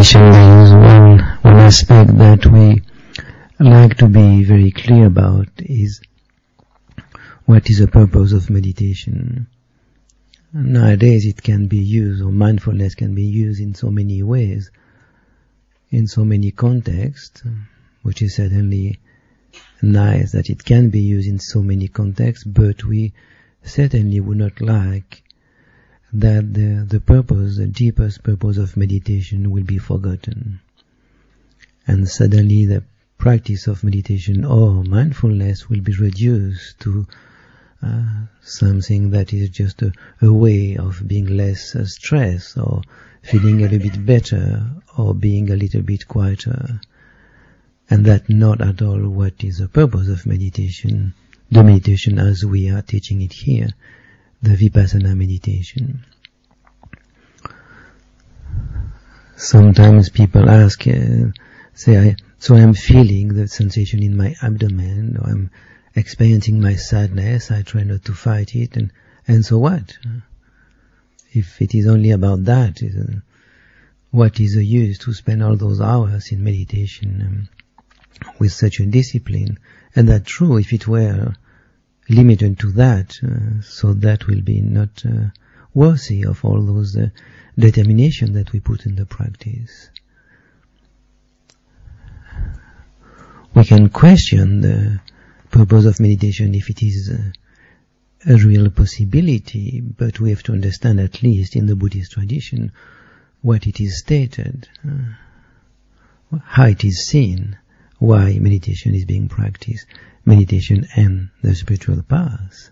meditation, there is one aspect that we like to be very clear about is what is the purpose of meditation. Nowadays it can be used, or mindfulness can be used in so many ways, in so many contexts, which is certainly nice that it can be used in so many contexts, but we certainly would not like that the purpose, the deepest purpose of meditation will be forgotten. And suddenly the practice of meditation or mindfulness will be reduced to something that is just a way of being less stressed, or feeling a little bit better, or being a little bit quieter. And that's not at all what is the purpose of meditation, the meditation as we are teaching it here, the Vipassana meditation. Sometimes people ask, so I'm feeling the sensation in my abdomen, or I'm experiencing my sadness, I try not to fight it, and so what? If it is only about that, what is the use to spend all those hours in meditation with such a discipline? And that's true if it were limited to that, so that will be not worthy of all those determination that we put in the practice. We can question the purpose of meditation if it is a real possibility, but we have to understand, at least in the Buddhist tradition, what it is stated, how it is seen, why meditation is being practiced, meditation and the spiritual path.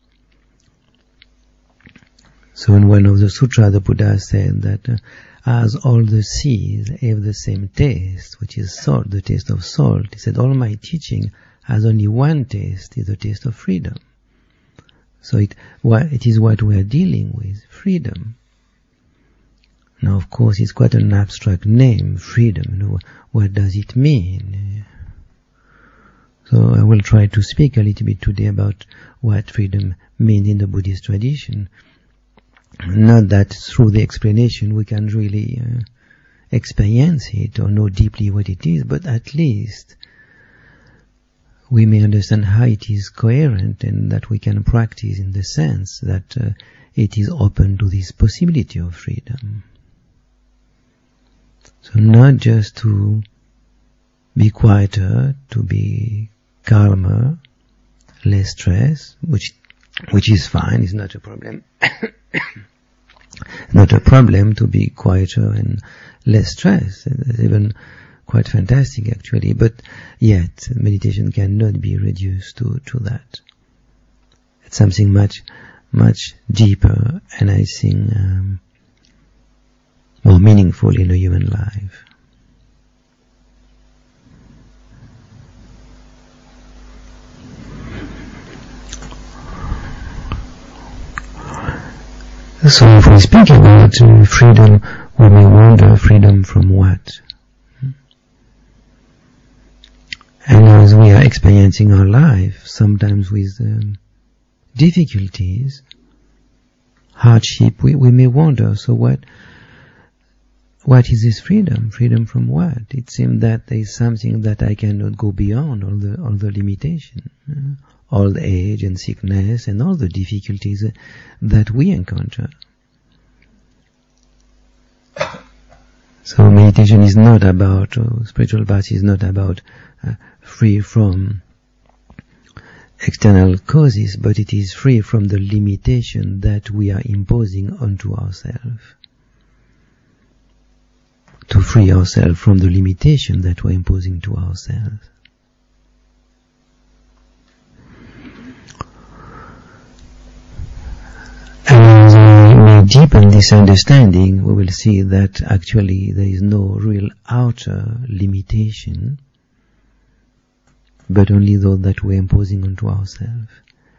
So in one of the sutras, the Buddha said that as all the seas have the same taste, which is salt, the taste of salt, he said, all my teaching has only one taste, is the taste of freedom. So it is what we are dealing with, freedom. Now, of course, it's quite an abstract name, freedom. What does it mean? So I will try to speak a little bit today about what freedom means in the Buddhist tradition. Not that through the explanation we can really experience it or know deeply what it is, but at least we may understand how it is coherent, and that we can practice in the sense that it is open to this possibility of freedom. So not just to be quieter, to be calmer, less stress, which is fine, is not a problem. Not a problem to be quieter and less stressed. It's even quite fantastic actually, but yet meditation cannot be reduced to that. It's something much, much deeper, and I think more meaningful in a human life. So if we speak about freedom, we may wonder, freedom from what? And as we are experiencing our life, sometimes with difficulties, hardship, we may wonder, so what is this freedom? Freedom from what? It seems that there is something that I cannot go beyond, all the limitation, old age and sickness and all the difficulties that we encounter. So meditation is not about, spiritual path is not about free from external causes, but it is free from the limitation that we are imposing onto ourselves. To free ourselves from the limitation that we're imposing to ourselves. And as we deepen this understanding, we will see that actually there is no real outer limitation, but only those that we're imposing onto ourselves.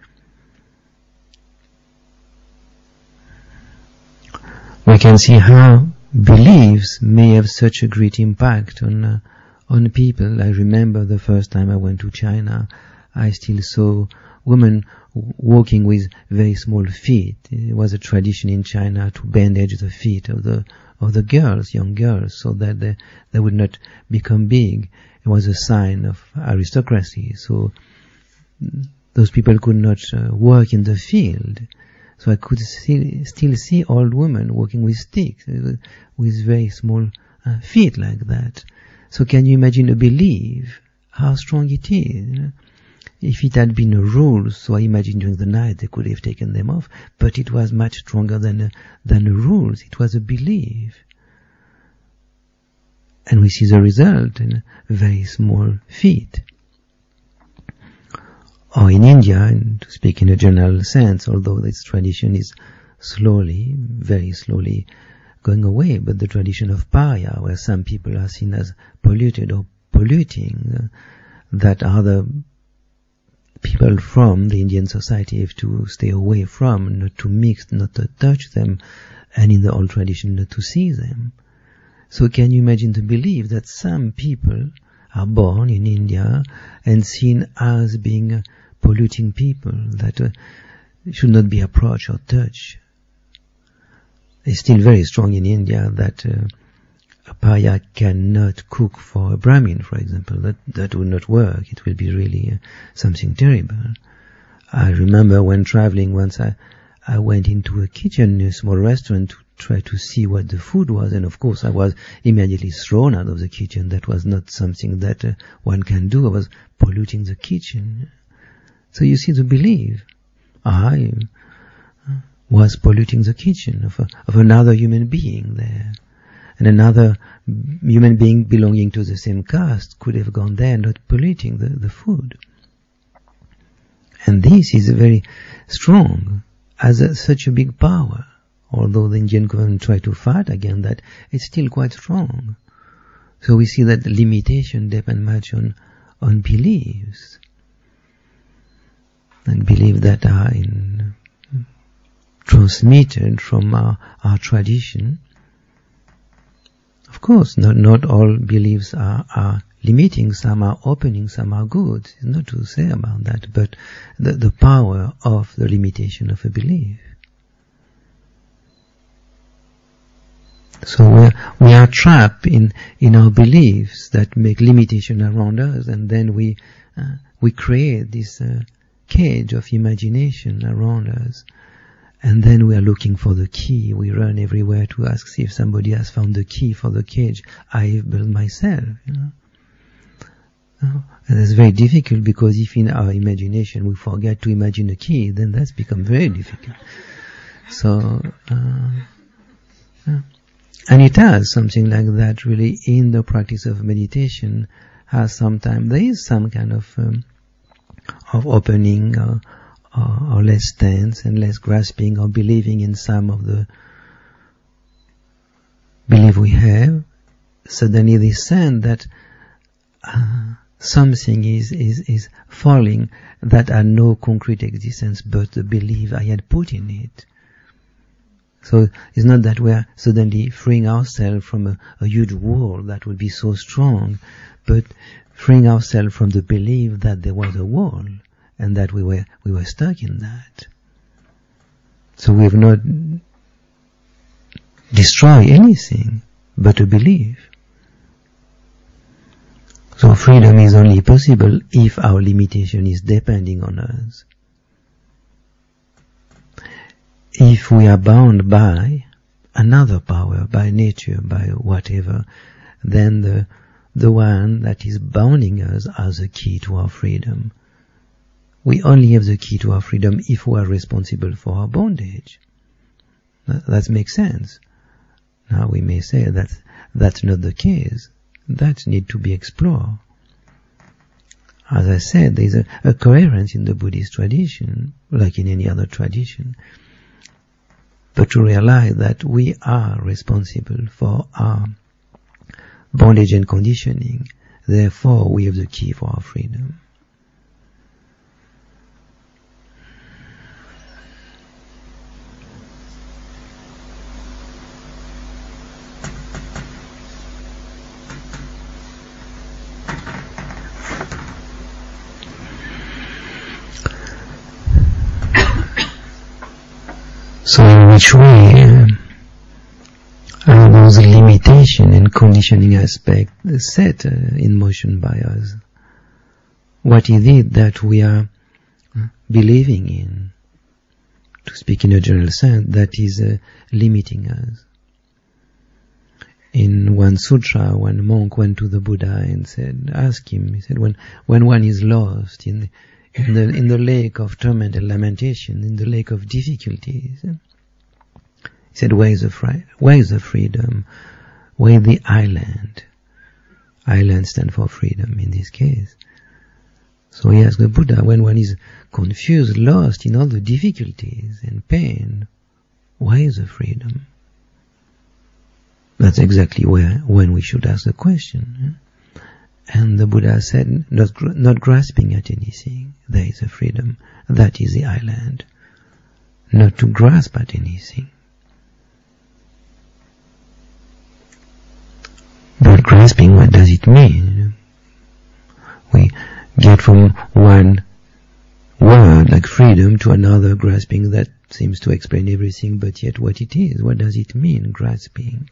We can see how beliefs may have such a great impact on people. I remember the first time I went to China, I still saw women walking with very small feet. It was a tradition in China to bandage the feet of the the girls, young girls, so that they would not become big. It was a sign of aristocracy. So those people could not work in the field. So I could still see old women walking with sticks, with very small feet like that. So can you imagine a belief, how strong it is? If it had been a rule, so I imagine during the night they could have taken them off, but it was much stronger than a rule. It was a belief. And we see the result in very small feet. Or in India, and to speak in a general sense, although this tradition is slowly, very slowly going away, but the tradition of Paya, where some people are seen as polluted or polluting, that other people from the Indian society have to stay away from, not to mix, not to touch them, and in the old tradition not to see them. So can you imagine the belief that some people are born in India and seen as being polluting people that should not be approached or touched? It's still very strong in India that a Paya cannot cook for a Brahmin, for example. That would not work. It will be really something terrible. I remember when traveling once, I went into a kitchen in a small restaurant to try to see what the food was, and of course I was immediately thrown out of the kitchen. That was not something that one can do. I was polluting the kitchen. So you see the belief. I was polluting the kitchen of another human being there. And another human being belonging to the same caste could have gone there not polluting the food. And this is very strong, as such a big power. Although the Indian government tried to fight against that, it's still quite strong. So we see that limitation depends much on beliefs. And beliefs that are transmitted from our tradition. Of course, not all beliefs are limiting. Some are opening, some are good. It's not to say about that, but the power of the limitation of a belief. So we are trapped in our beliefs that make limitation around us, and then we create this cage of imagination around us. And then we are looking for the key. We run everywhere to ask if somebody has found the key for the cage I have built myself. And that's very difficult, because if in our imagination we forget to imagine a key, then that's become very difficult. So, and it has something like that really in the practice of meditation. Sometimes there is some kind of opening, or less tense and less grasping or believing in some of the belief we have. Suddenly they sense that something is falling that had no concrete existence but the belief I had put in it. So it's not that we are suddenly freeing ourselves from a huge wall that would be so strong, but freeing ourselves from the belief that there was a wall, and that we were stuck in that. So we have not destroyed anything but a belief. So freedom is only possible if our limitation is depending on us. If we are bound by another power, by nature, by whatever, then the one that is bounding us has a key to our freedom. We only have the key to our freedom if we are responsible for our bondage. That makes sense. Now we may say that that's not the case. That needs to be explored. As I said, there is a coherence in the Buddhist tradition, like in any other tradition. But to realize that we are responsible for our bondage and conditioning, therefore we have the key for our freedom. So in which way are those condition and conditioning aspect set in motion by us. What is it that we are believing in, to speak in a general sense, that is limiting us? In one sutra, one monk went to the Buddha and asked him, he said, when one is lost in the lake of torment and lamentation, in the lake of difficulties, he said, where is the freedom? Where is the island? Island stands for freedom in this case. So he asked the Buddha, when one is confused, lost in all the difficulties and pain, where is the freedom? That's exactly when we should ask the question. And the Buddha said, not grasping at anything, there is a freedom. That is the island. Not to grasp at anything. But grasping, what does it mean? We get from one word like freedom to another grasping that seems to explain everything, but yet what it is, what does it mean, grasping?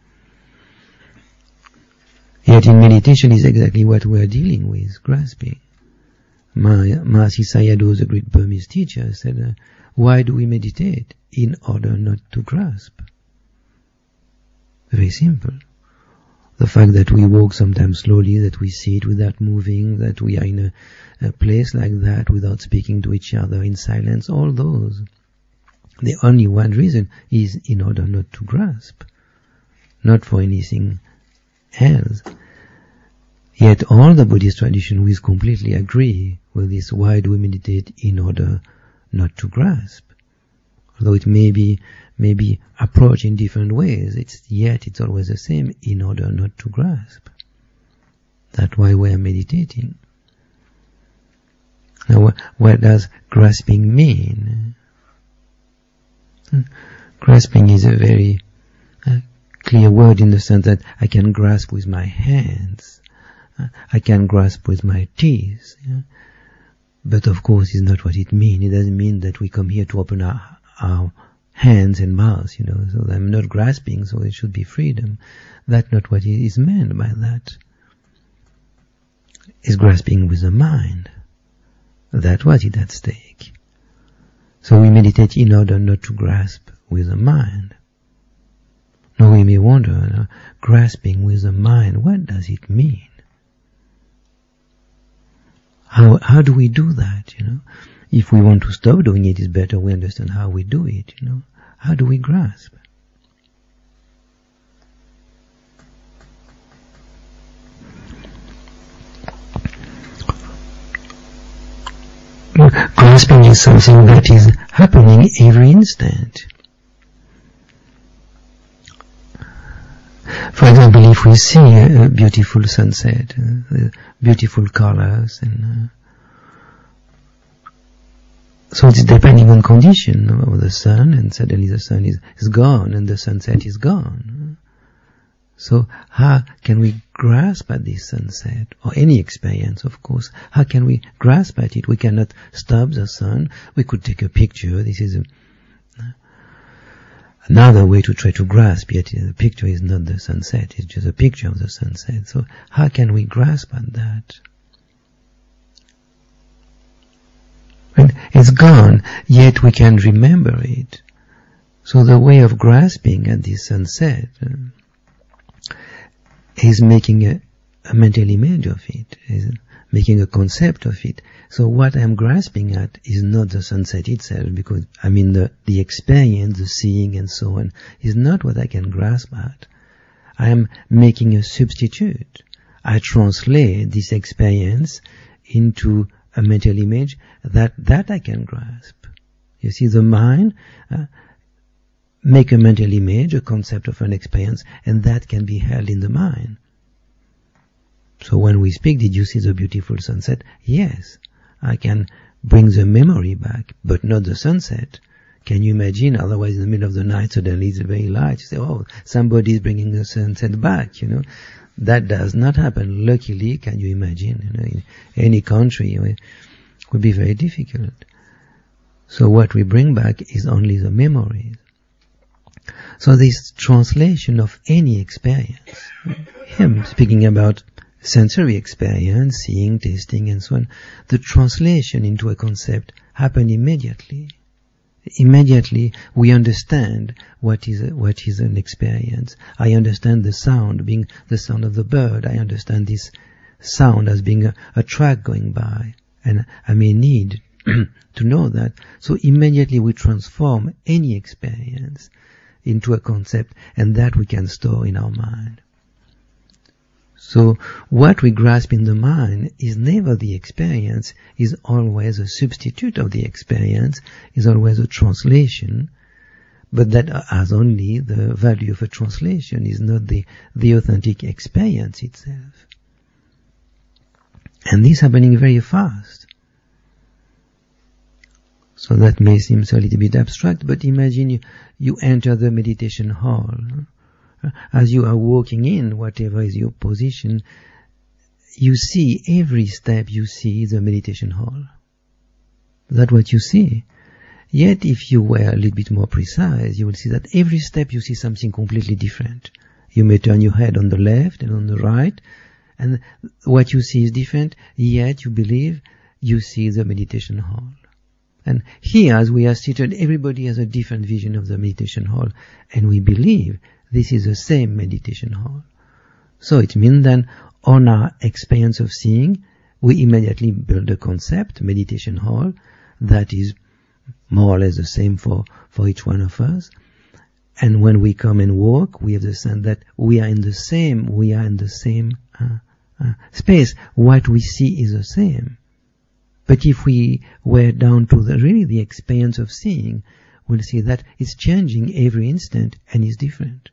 Yet in meditation is exactly what we are dealing with, grasping. Mahasi Sayadaw, the great Burmese teacher, said, why do we meditate? In order not to grasp. Very simple. The fact that we walk sometimes slowly, that we sit without moving, that we are in a place like that without speaking to each other in silence, all those. The only one reason is in order not to grasp, not for anything else. Yet all the Buddhist tradition will completely agree with this. Why do we meditate? In order not to grasp. Although it may be approached in different ways, yet it's always the same, in order not to grasp. That's why we are meditating. Now, what does grasping mean? Grasping is a very clear word in the sense that I can grasp with my hands. I can grasp with my teeth. But of course, it's not what it means. It doesn't mean that we come here to open our hands and mouths, so I'm not grasping, so it should be freedom. That's not what is meant by that. It's grasping with the mind. That's what is at stake. So we meditate in order not to grasp with the mind. Now we may wonder, grasping with the mind, what does it mean? How do we do that, If we want to stop doing it, it's better we understand how we do it, How do we grasp? Grasping is something that is happening every instant. For example, if we see a beautiful sunset, beautiful colors, and so it's depending on condition of the sun, and suddenly the sun is gone and the sunset is gone. So how can we grasp at this sunset, or any experience, of course? How can we grasp at it? We cannot stop the sun. We could take a picture. This is another way to try to grasp, yet the picture is not the sunset, it's just a picture of the sunset. So how can we grasp at that? And it's gone, yet we can remember it. So the way of grasping at this sunset is making a mental image of it, is making a concept of it. So what I'm grasping at is not the sunset itself, because the experience, the seeing and so on, is not what I can grasp at. I am making a substitute. I translate this experience into a mental image that I can grasp. You see, the mind make a mental image, a concept of an experience, and that can be held in the mind. So when we speak, did you see the beautiful sunset? Yes, I can bring the memory back, but not the sunset. Can you imagine? Otherwise, in the middle of the night, suddenly it's very light. You say, oh, somebody is bringing the sunset back, That does not happen. Luckily, can you imagine? In any country, it would be very difficult. So what we bring back is only the memories. So this translation of any experience, him speaking about sensory experience, seeing, tasting, and so on, the translation into a concept happened immediately. Immediately we understand what is an experience. I understand the sound being the sound of the bird. I understand this sound as being a track going by, and I may need to know that. So immediately we transform any experience into a concept, and that we can store in our mind. So what we grasp in the mind is never the experience, is always a substitute of the experience, is always a translation, but that has only the value of a translation, is not the authentic experience itself. And this is happening very fast. So that may seem a little bit abstract, but imagine you enter the meditation hall. As you are walking in, whatever is your position, you see every step you see the meditation hall. That's what you see. Yet if you were a little bit more precise, you will see that every step you see something completely different. You may turn your head on the left and on the right, and what you see is different, yet you believe you see the meditation hall. And here, as we are seated, everybody has a different vision of the meditation hall, and we believe this is the same meditation hall. So it means then, on our experience of seeing, we immediately build a concept, meditation hall, that is more or less the same for each one of us. And when we come and walk, we have the sense that we are in the same space. What we see is the same. But if we were down to the experience of seeing, we'll see that it's changing every instant and is different.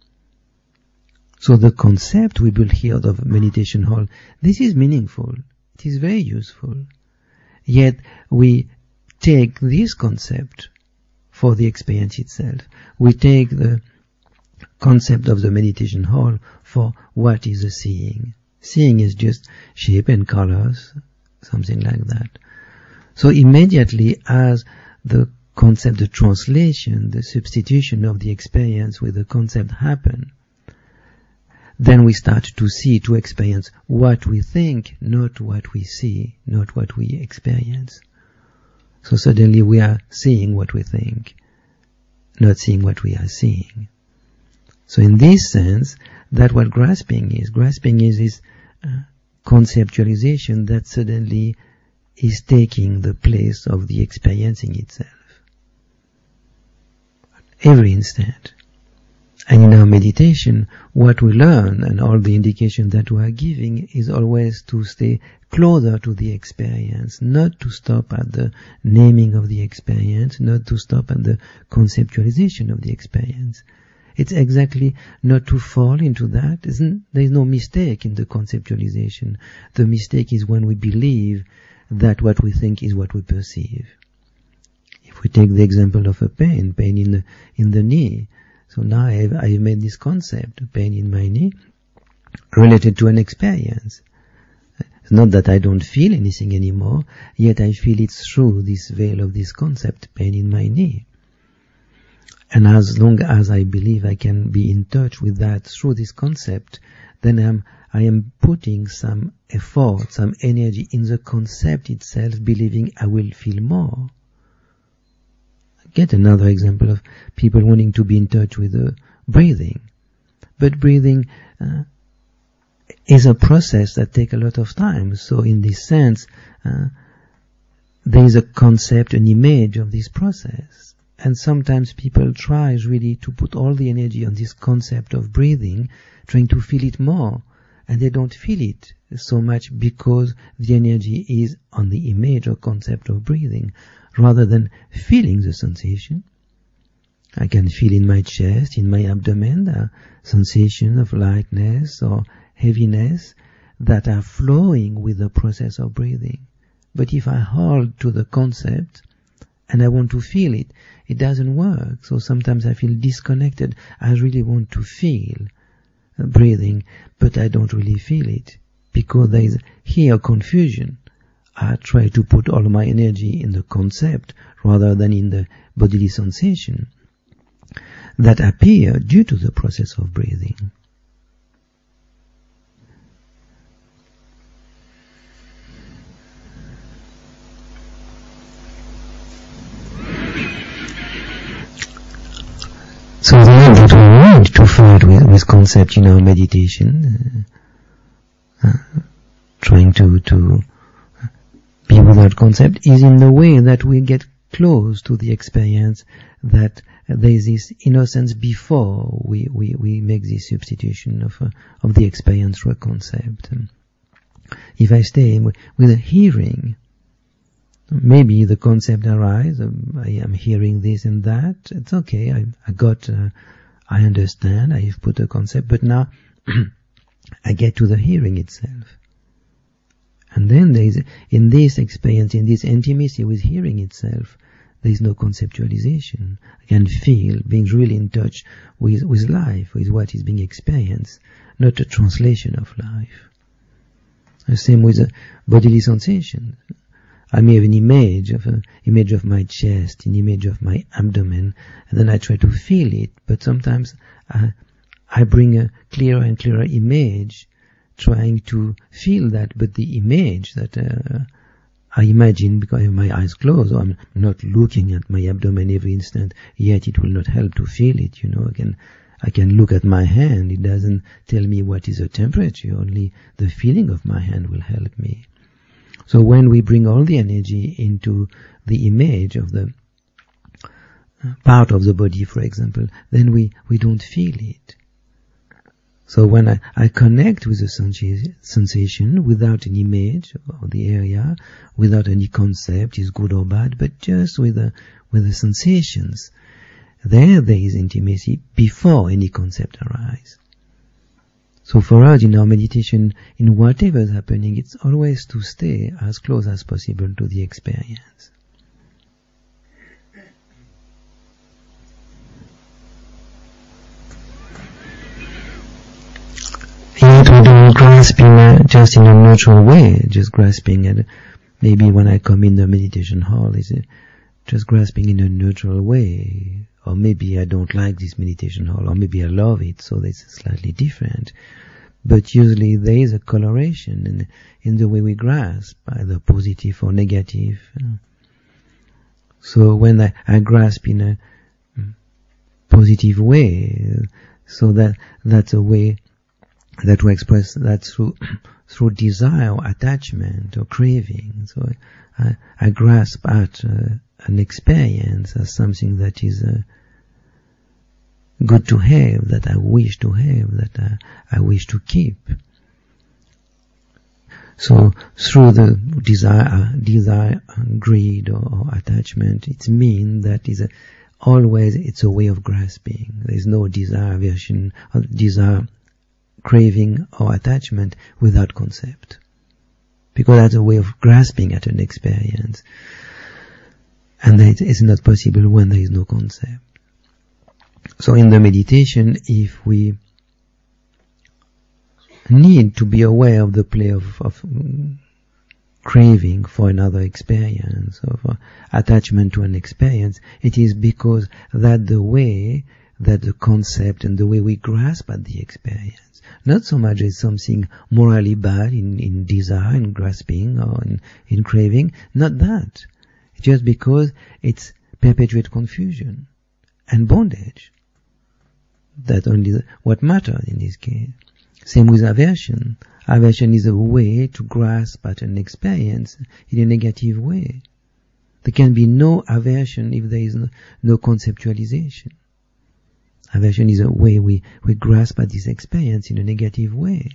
So the concept we build here of meditation hall, this is meaningful. It is very useful. Yet we take this concept for the experience itself. We take the concept of the meditation hall for what is the seeing. Seeing is just shape and colors, something like that. So immediately as the concept, the translation, the substitution of the experience with the concept happen, then we start to see, to experience what we think, not what we see, not what we experience. So suddenly we are seeing what we think, not seeing what we are seeing. So in this sense, that's what grasping is. Grasping is this conceptualization that suddenly is taking the place of the experiencing itself. Every instant. And in our meditation, what we learn and all the indication that we are giving is always to stay closer to the experience, not to stop at the naming of the experience, not to stop at the conceptualization of the experience. It's exactly not to fall into that. There is no mistake in the conceptualization. The mistake is when we believe that what we think is what we perceive. If we take the example of a pain in the knee, so now I've made this concept, pain in my knee, related to an experience. It's not that I don't feel anything anymore, yet I feel it through this veil of this concept, pain in my knee. And as long as I believe I can be in touch with that through this concept, then I am putting some effort, some energy in the concept itself, believing I will feel more. Get another example of people wanting to be in touch with breathing. But breathing is a process that takes a lot of time. So in this sense, there is a concept, an image of this process. And sometimes people try really to put all the energy on this concept of breathing, trying to feel it more. And they don't feel it so much because the energy is on the image or concept of breathing, rather than feeling the sensation. I can feel in my chest, in my abdomen, a sensation of lightness or heaviness that are flowing with the process of breathing. But if I hold to the concept and I want to feel it, it doesn't work. So sometimes I feel disconnected. I really want to feel breathing, but I don't really feel it because there is here confusion. I try to put all my energy in the concept rather than in the bodily sensation. that appear due to the process of breathing. So the way that we need to fight with concept in our meditation, trying to be without concept, is in the way that we get close to the experience that there is this innocence before we make this substitution of the experience through a concept. If I stay with a hearing, maybe the concept arises, I am hearing this and that, it's okay, I understand, I have put a concept, but now I get to the hearing itself. And then there is, in this experience, in this intimacy with hearing itself, there is no conceptualization. I can feel being really in touch with life, with what is being experienced, not a translation of life. The same with the bodily sensation. I may have an image of my chest, an image of my abdomen, and then I try to feel it, but sometimes I bring a clearer and clearer image, trying to feel that, but the image that I imagine, because I have my eyes closed, or I'm not looking at my abdomen every instant, yet it will not help to feel it, I can look at my hand, it doesn't tell me what is the temperature, only the feeling of my hand will help me. So when we bring all the energy into the image of the part of the body, for example, then we don't feel it. So when I connect with the sensation without an image of the area, without any concept, is good or bad, but just with the sensations, there is intimacy before any concept arises. So for us in our meditation, in whatever is happening, it's always to stay as close as possible to the experience. Yet we don't grasp just in a neutral way, just grasping at, maybe when I come in the meditation hall, is just grasping in a neutral way. Or maybe I don't like this meditation hall, or maybe I love it, so it's slightly different. But usually there is a coloration in the way we grasp, either positive or negative. So when I grasp in a positive way, so that's a way that we express that through desire or attachment or craving. So I grasp at an experience as something that is good to have, that I wish to have, that I wish to keep. So through the desire, greed or attachment, it means that always it's a way of grasping. There is no desire, aversion, or desire, craving or attachment without concept. Because that's a way of grasping at an experience. And it is not possible when there is no concept. So in the meditation, if we need to be aware of the play of craving for another experience, of attachment to an experience, it is because that the way that the concept and the way we grasp at the experience, not so much as something morally bad in desire, in grasping, or in craving, not that. Just because it's perpetuate confusion and bondage. That's only what matters in this case. Same with aversion. Aversion is a way to grasp at an experience in a negative way. There can be no aversion if there is no conceptualization. Aversion is a way we grasp at this experience in a negative way.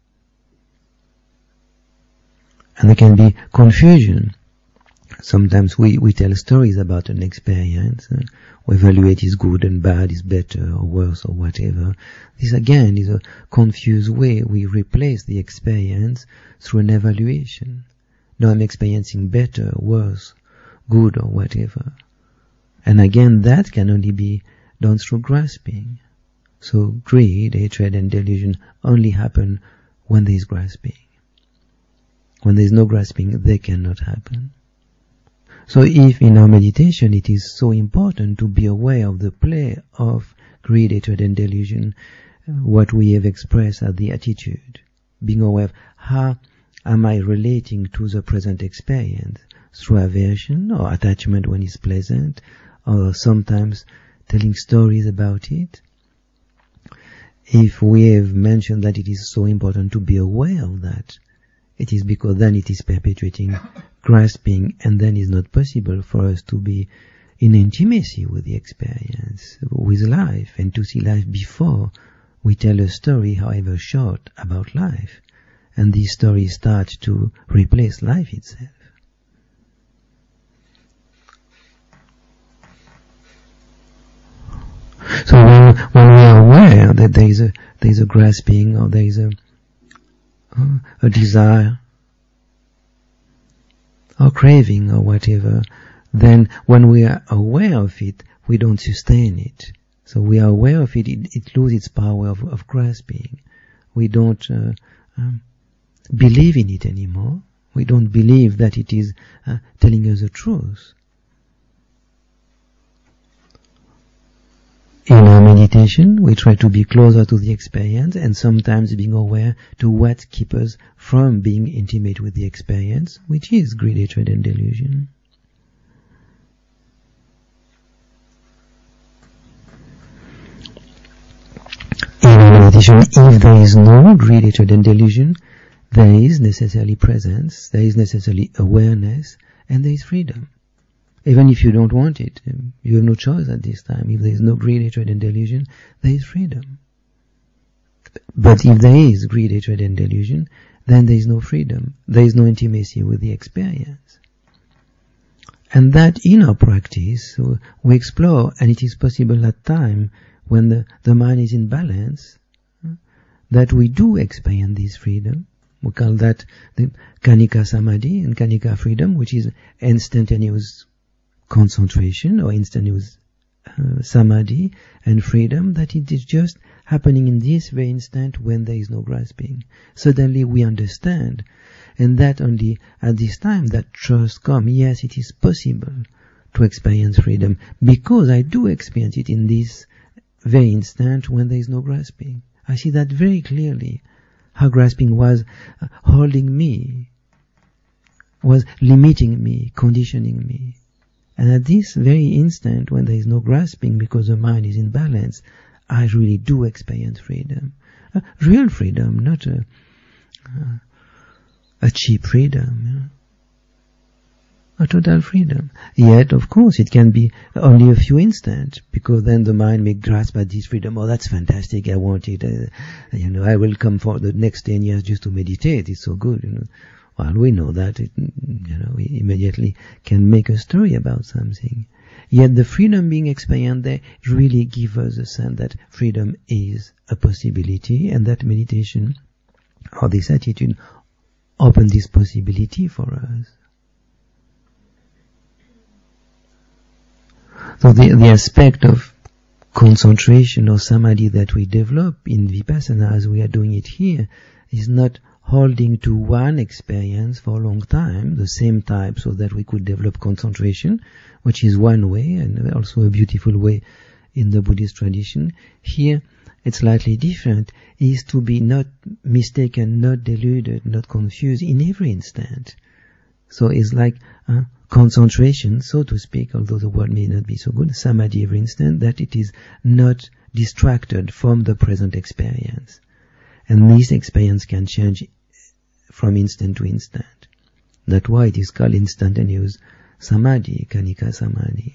And there can be confusion. Sometimes we tell stories about an experience. We evaluate is good and bad, is better or worse or whatever. This again is a confused way we replace the experience through an evaluation. Now I'm experiencing better, worse, good or whatever. And again, that can only be done through grasping. So greed, hatred and delusion only happen when there is grasping. When there is no grasping, they cannot happen. So if in our meditation it is so important to be aware of the play of greed, hatred and delusion, what we have expressed as the attitude, being aware of how am I relating to the present experience through aversion or attachment when it's pleasant, or sometimes telling stories about it. If we have mentioned that it is so important to be aware of that, it is because then it is perpetuating grasping, and then it's not possible for us to be in intimacy with the experience, with life, and to see life before we tell a story, however short, about life. And these stories start to replace life itself. So when we are aware that there is a grasping, or there is a desire or craving or whatever, then when we are aware of it, we don't sustain it. So we are aware of it, it loses its power of grasping. We don't believe in it anymore. We don't believe that it is telling us the truth. In our meditation, we try to be closer to the experience, and sometimes being aware to what keeps us from being intimate with the experience, which is greed, hatred and delusion. In our meditation, if there is no greed, hatred and delusion, there is necessarily presence, there is necessarily awareness, and there is freedom. Even if you don't want it, you have no choice at this time. If there is no greed, hatred and delusion, there is freedom. But if there is greed, hatred and delusion, then there is no freedom. There is no intimacy with the experience. And that in our practice, we explore, and it is possible at time when the mind is in balance, that we do experience this freedom. We call that the Khanika Samadhi and Khanika freedom, which is instantaneous concentration or instantaneous samadhi and freedom, that it is just happening in this very instant when there is no grasping. Suddenly we understand, and that only at this time that trust comes. Yes, it is possible to experience freedom because I do experience it in this very instant when there is no grasping. I see that very clearly, how grasping was holding me, was limiting me, conditioning me. And at this very instant, when there is no grasping because the mind is in balance, I really do experience freedom. Real freedom, not a cheap freedom. A total freedom. Yet, of course, it can be only a few instants, because then the mind may grasp at this freedom. Oh, that's fantastic, I want it. I will come for the next 10 years just to meditate. It's so good, Well, we know that we immediately can make a story about something. Yet the freedom being experienced there really gives us a sense that freedom is a possibility, and that meditation or this attitude opens this possibility for us. So the aspect of concentration or samadhi that we develop in Vipassana, as we are doing it here, is not holding to one experience for a long time, the same type, so that we could develop concentration, which is one way, and also a beautiful way in the Buddhist tradition. Here, it's slightly different, is to be not mistaken, not deluded, not confused in every instant. So it's like concentration, so to speak, although the word may not be so good, samadhi every instant, that it is not distracted from the present experience. And this experience can change from instant to instant. That's why it is called instantaneous samadhi, Khanika Samadhi.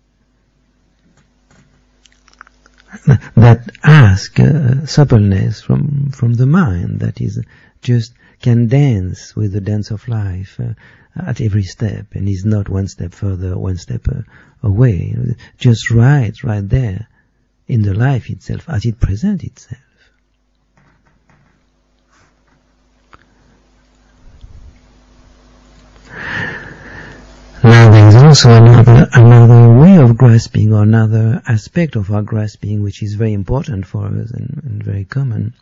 That asks suppleness from the mind, that is just can dance with the dance of life at every step, and is not one step further, one step away. Just right there in the life itself as it presents itself. Now there is also another way of grasping, or another aspect of our grasping, which is very important for us and very common.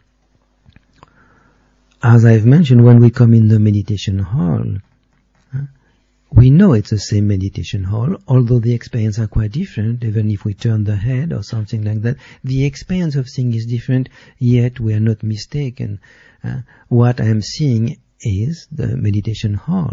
As I've mentioned, when we come in the meditation hall, we know it's the same meditation hall, although the experience are quite different. Even if we turn the head or something like that, the experience of seeing is different, yet we are not mistaken. What I am seeing is the meditation hall.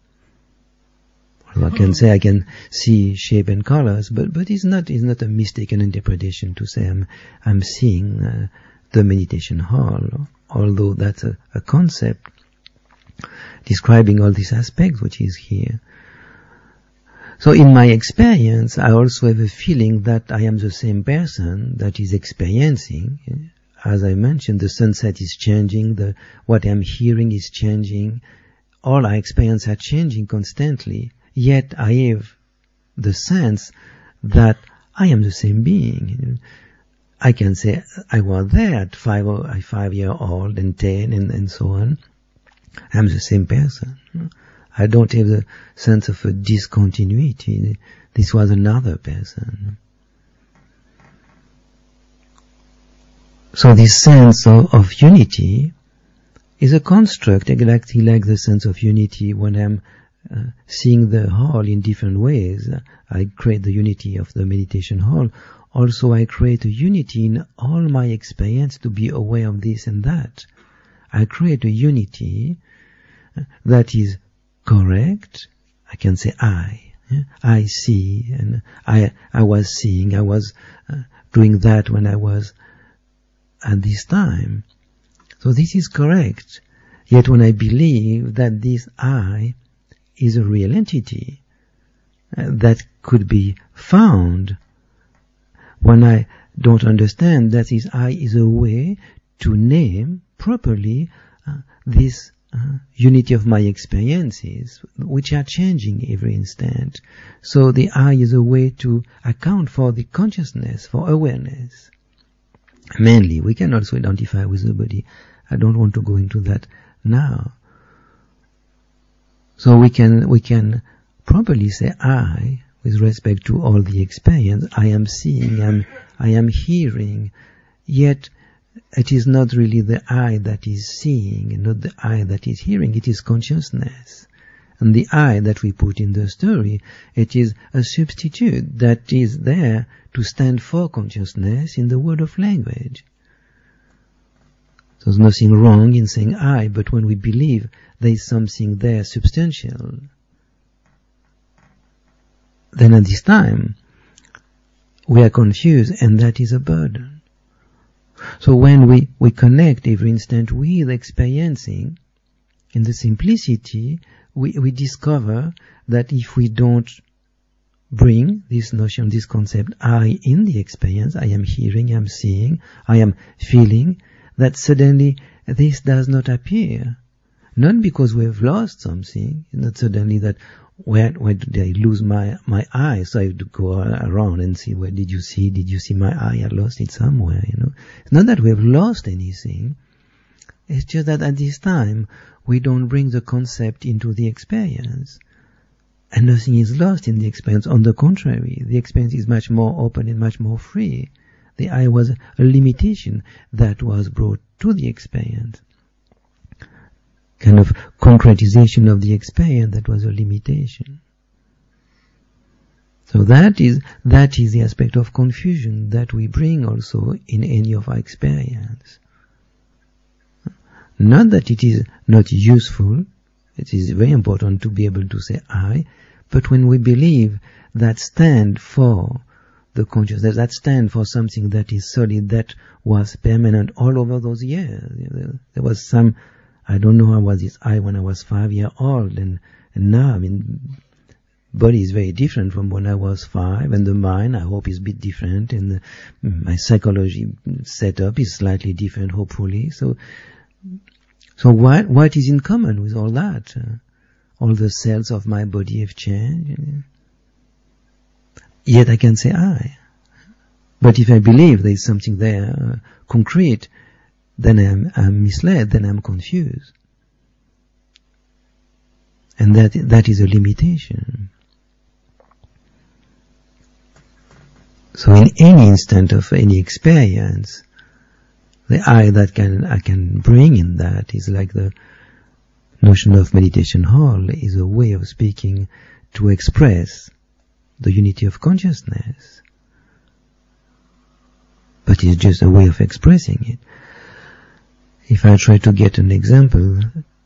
I can say I can see shape and colors, but it's not a mistaken interpretation to say I'm seeing the meditation hall, although that's a concept describing all these aspects which is here. So in my experience, I also have a feeling that I am the same person that is experiencing. As I mentioned, the sunset is changing, what I'm hearing is changing, all our experiences are changing constantly. Yet I have the sense that I am the same being. I can say I was there at 5-year-old and 10 and so on. I'm the same person. I don't have the sense of a discontinuity. This was another person. So this sense of unity is a construct exactly like the sense of unity when I'm seeing the hall in different ways. I create the unity of the meditation hall. Also, I create a unity in all my experience to be aware of this and that. I create a unity that is correct. I can say I see, and I was seeing, I was doing that when I was at this time. So this is correct. Yet when I believe that this I is a real entity that could be found, when I don't understand that this I is a way to name properly this unity of my experiences, which are changing every instant. So the I is a way to account for the consciousness, for awareness. Mainly, we can also identify with the body. I don't want to go into that now. So we can properly say I with respect to all the experience. I am seeing, I am hearing, yet it is not really the I that is seeing, not the I that is hearing, it is consciousness. And the I that we put in the story, it is a substitute that is there to stand for consciousness in the word of language. There's nothing wrong in saying I, but when we believe there is something there substantial, then at this time we are confused, and that is a burden. So when we connect every instant with experiencing, in the simplicity, we discover that if we don't bring this notion, this concept, I in the experience, I am hearing, I am seeing, I am feeling, that suddenly this does not appear. Not because we have lost something, not suddenly that where did I lose my eye, so I have to go around and see where did you see my eye, I lost it somewhere, It's not that we have lost anything, it's just that at this time we don't bring the concept into the experience. And nothing is lost in the experience. On the contrary, the experience is much more open and much more free. The I was a limitation that was brought to the experience. Kind of concretization of the experience that was a limitation. So that is the aspect of confusion that we bring also in any of our experience. Not that it is not useful, it is very important to be able to say I, but when we believe that stand for the consciousness, that stand for something that is solid, that was permanent all over those years. There was some, I don't know how was this I when I was 5-year-old, and now, body is very different from when I was 5, and the mind, I hope, is a bit different, and my psychology setup is slightly different, hopefully. So what is in common with all that? All the cells of my body have changed. Yet I can say I. But if I believe there is something there, concrete, then I'm misled, then I'm confused. And that is a limitation. So in any instant of any experience, the I that I can bring in that is like notion of meditation hall is a way of speaking to express the unity of consciousness. But it's just a way of expressing it. If I try to get an example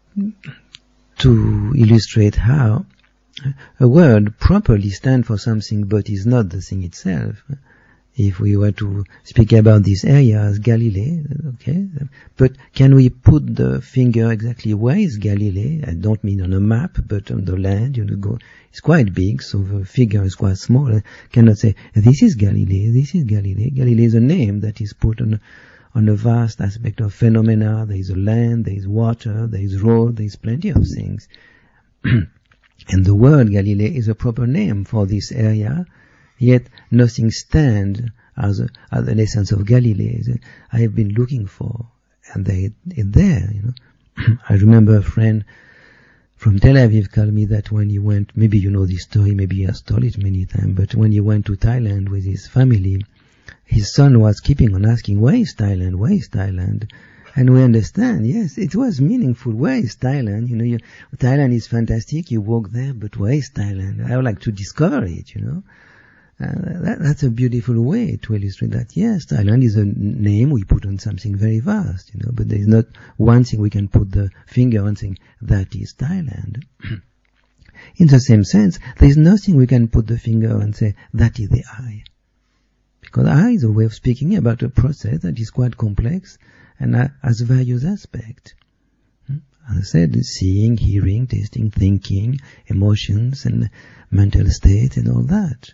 to illustrate how a word properly stands for something but is not the thing itself. If we were to speak about this area as Galilee, okay, but can we put the finger exactly where is Galilee? I don't mean on a map, but on the land, it's quite big, so the figure is quite small. I cannot say, this is Galilee, this is Galilee. Galilee is a name that is put on a vast aspect of phenomena. There is a land, there is water, there is road, there is plenty of things. And the word Galilee is a proper name for this area, yet nothing stands as an essence of Galilee. I have been looking for, and it's there, I remember a friend from Tel Aviv told me that when he went, maybe you know this story, maybe he has told it many times, but when he went to Thailand with his family, his son was keeping on asking, where is Thailand? Where is Thailand? And we understand, yes, it was meaningful. Where is Thailand? Thailand is fantastic, you walk there, but where is Thailand? I would like to discover it, That's a beautiful way to illustrate that. Yes, Thailand is a name we put on something very vast, but there is not one thing we can put the finger on saying, that is Thailand. In the same sense, there is nothing we can put the finger on and say, that is the I. Because I is a way of speaking about a process that is quite complex and has various aspects. As I said, seeing, hearing, tasting, thinking, emotions and mental state and all that.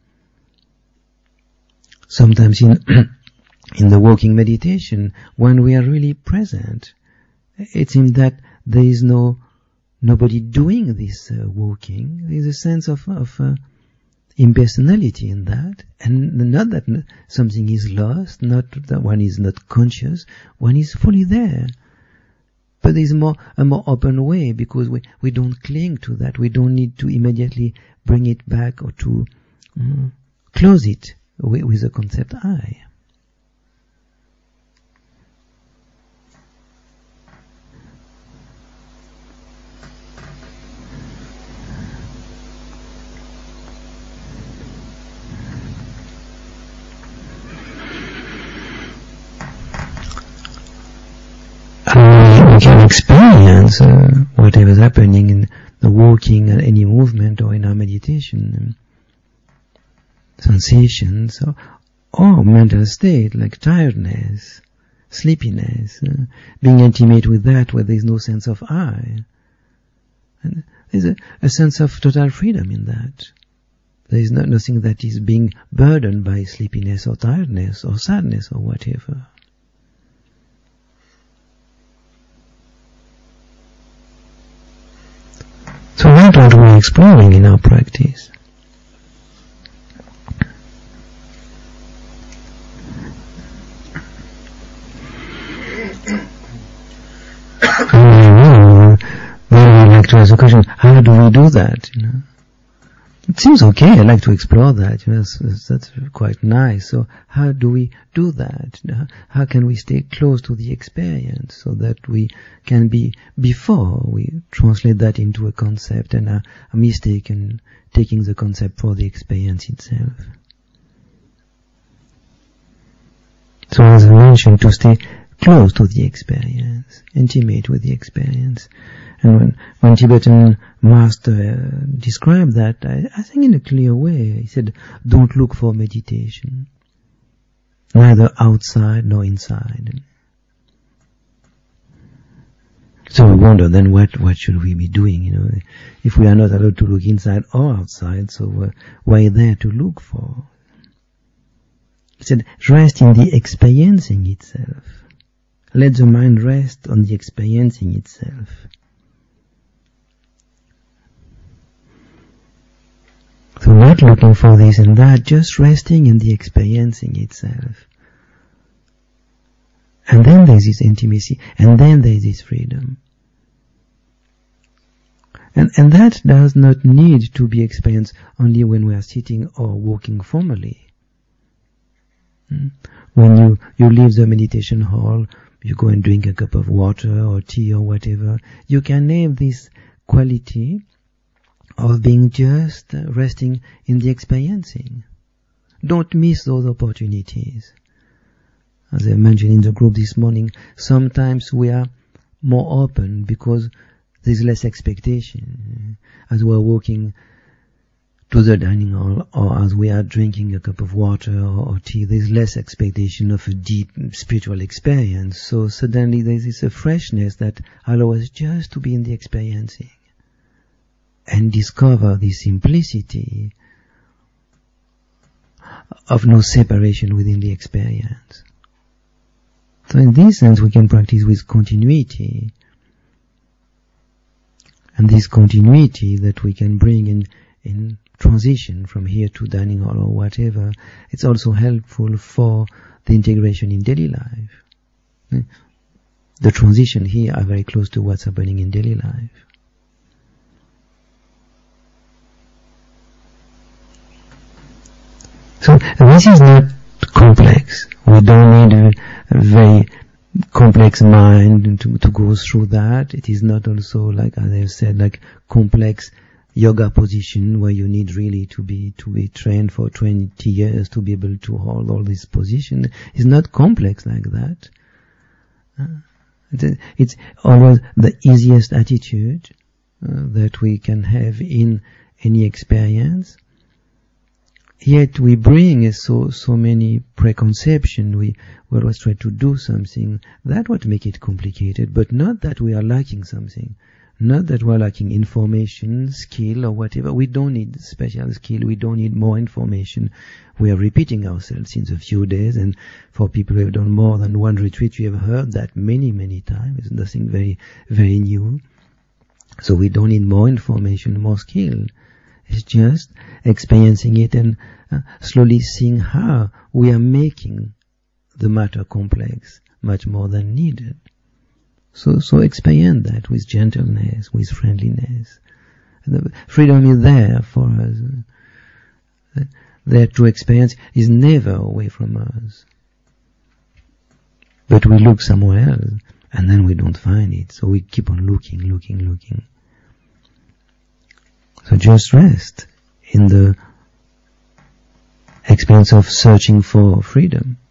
Sometimes in the walking meditation, when we are really present, it seems that there is nobody doing this walking. There is a sense of impersonality in that, and not that something is lost, not that one is not conscious, one is fully there. But there is a more open way, because we don't cling to that. We don't need to immediately bring it back or to close it with the concept I. We can experience whatever is happening in the walking and any movement or in our meditation, sensations or mental state like tiredness, sleepiness, being intimate with that where there is no sense of I. And there's a sense of total freedom in that. There is nothing that is being burdened by sleepiness or tiredness or sadness or whatever. So that's what we're exploring in our practice. Then we'd like to ask the question, how do we do that? It seems okay, I'd like to explore that. That's quite nice. So how do we do that? How can we stay close to the experience so that we can be, before we translate that into a concept and a mistake in taking the concept for the experience itself? So as I mentioned, to stay close to the experience, intimate with the experience. And when Tibetan master described that, I think in a clear way, he said, don't look for meditation, neither outside nor inside. So we wonder then what should we be doing, if we are not allowed to look inside or outside, so why there to look for? He said, rest in the experiencing itself. Let the mind rest on the experiencing itself. So not looking for this and that, just resting in the experiencing itself. And then there's this intimacy, and then there's this freedom. And that does not need to be experienced only when we are sitting or walking formally. When you leave the meditation hall, you go and drink a cup of water or tea or whatever, you can have this quality of being just resting in the experiencing. Don't miss those opportunities. As I mentioned in the group this morning, sometimes we are more open because there's less expectation. As we are walking to the dining hall or as we are drinking a cup of water or tea, there's less expectation of a deep spiritual experience. So suddenly there's this freshness that allows us just to be in the experiencing and discover the simplicity of no separation within the experience. So in this sense we can practice with continuity. And this continuity that we can bring in transition from here to dining hall or whatever, it's also helpful for the integration in daily life. The transition here are very close to what's happening in daily life. So this is not complex. We don't need a very complex mind to go through that. It is not also, like as I said, like complex yoga position where you need really to be trained for 20 years to be able to hold all this position. It's not complex like that. It's always the easiest attitude that we can have in any experience. Yet we bring so many preconceptions. We always try to do something. That would make it complicated, but not that we are lacking something. Not that we are lacking information, skill, or whatever. We don't need special skill. We don't need more information. We are repeating ourselves since a few days, and for people who have done more than one retreat, you have heard that many, many times. It's nothing very, very new. So we don't need more information, more skill. It's just experiencing it and slowly seeing how we are making the matter complex much more than needed. So experience that with gentleness, with friendliness. And the freedom is there for us. Their true experience is never away from us. But we look somewhere else and then we don't find it. So we keep on looking. So just rest in the experience of searching for freedom.